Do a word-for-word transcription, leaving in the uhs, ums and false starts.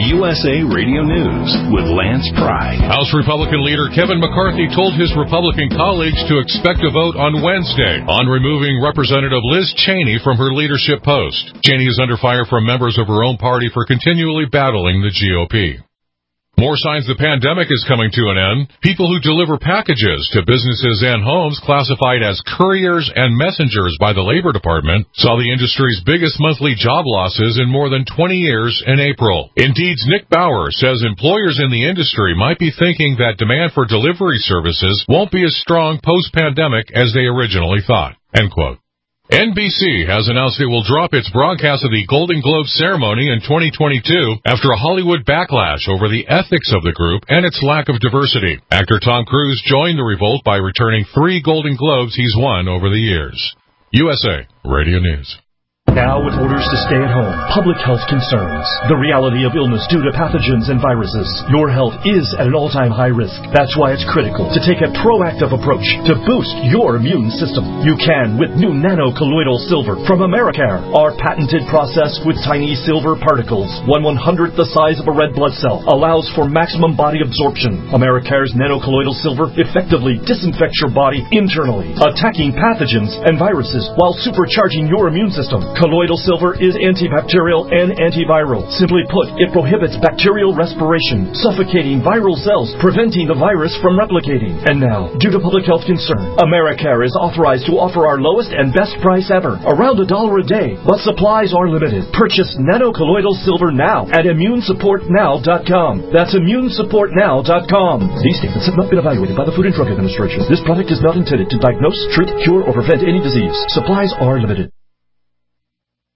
U S A Radio News with Lance Pry. House Republican leader Kevin McCarthy told his Republican colleagues to expect a vote on Wednesday on removing Representative Liz Cheney from her leadership post. Cheney is under fire from members of her own party for continually battling the G O P. More signs the pandemic is coming to an end. People who deliver packages to businesses and homes classified as couriers and messengers by the Labor Department saw the industry's biggest monthly job losses in more than twenty years in April. Indeed's Nick Bauer says employers in the industry might be thinking that demand for delivery services won't be as strong post-pandemic as they originally thought. End quote. N B C has announced it will drop its broadcast of the Golden Globe ceremony in twenty twenty-two after a Hollywood backlash over the ethics of the group and its lack of diversity. Actor Tom Cruise joined the revolt by returning three Golden Globes he's won over the years. U S A Radio News. Now with orders to stay at home, public health concerns, the reality of illness due to pathogens and viruses, your health is at an all-time high risk. That's why it's critical to take a proactive approach to boost your immune system. You can with new nano-colloidal silver from Americare, our patented process with tiny silver particles, one one-hundredth the size of a red blood cell, allows for maximum body absorption. Americare's nano-colloidal silver effectively disinfects your body internally, attacking pathogens and viruses while supercharging your immune system. Colloidal silver is antibacterial and antiviral. Simply put, it prohibits bacterial respiration, suffocating viral cells, preventing the virus from replicating. And now, due to public health concern, Americare is authorized to offer our lowest and best price ever, around a dollar a day, but supplies are limited. Purchase nano-colloidal silver now at immune support now dot com. That's immune support now dot com. These statements have not been evaluated by the Food and Drug Administration. This product is not intended to diagnose, treat, cure, or prevent any disease. Supplies are limited.